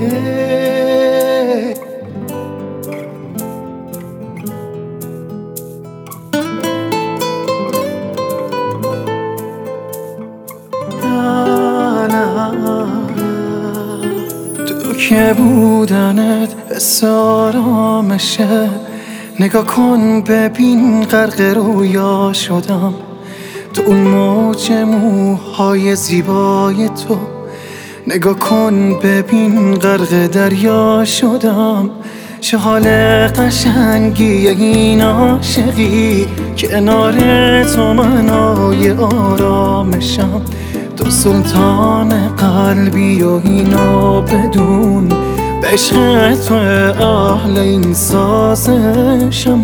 تو که بودنت حس آرامشه، نگاه کن ببین غرق رویا شدم. تو اون موج موهای زیبای تو، نگاه کن ببین غرق دریا شدم. چه حال قشنگی این عاشقی، کنار تو منای آرامشم. تو سلطان قلبی و اینو بدون، به عشق تو اهل این سازشم.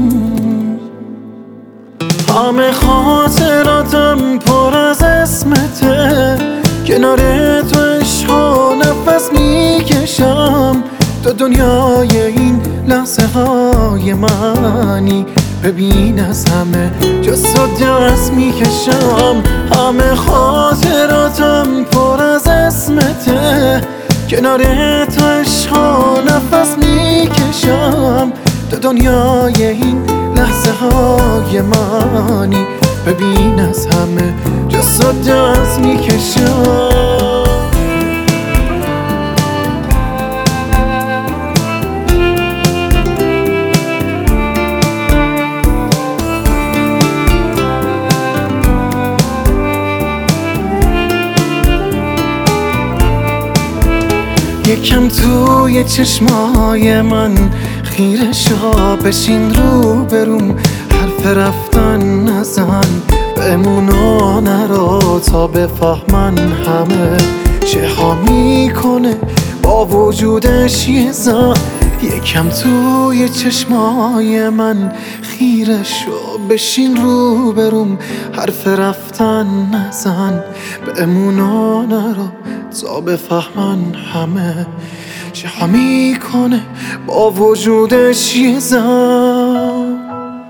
همه خاطراتم پر از اسمته، کنار تو عشق و نفس میکشم. تو دنیای این لحظه های منی، ببین از همه جز تو دست میکشم. همه خاطراتم پر از اسمته، کنار تو عشق و نفس میکشم. تو دنیای این لحظه های منی، ببین از همه جز تو دست میکشم. یکم توی چشمای من خیره شا، بشین رو بروم، حرف رفتن نزن، بمونا نرا تا بفهمن همه چه ها میکنه با وجودش یه زن. یکم توی چشمای من خیره شو، بشین رو بروم، حرف رفتن نزن، بمونا نرا تا بفهمن همه چه ها میکنه با وجودش یه زن.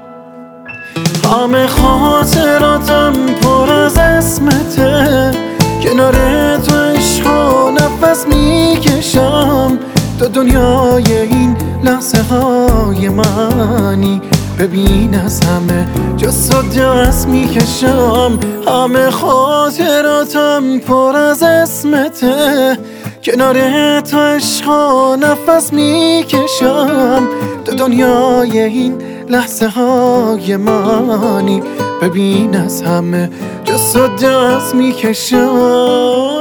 همه خاطراتم پر از اسمته، کنار تو عشق و نفس میکشم. تو دنیای این لحظه های منی، ببین از همه جز تو دست میکشم. همه خاطراتم پر از اسمته، کنار تو عشق و نفس میکشم. تو دنیای این لحظه های منی، ببین از همه جز تو دست میکشم.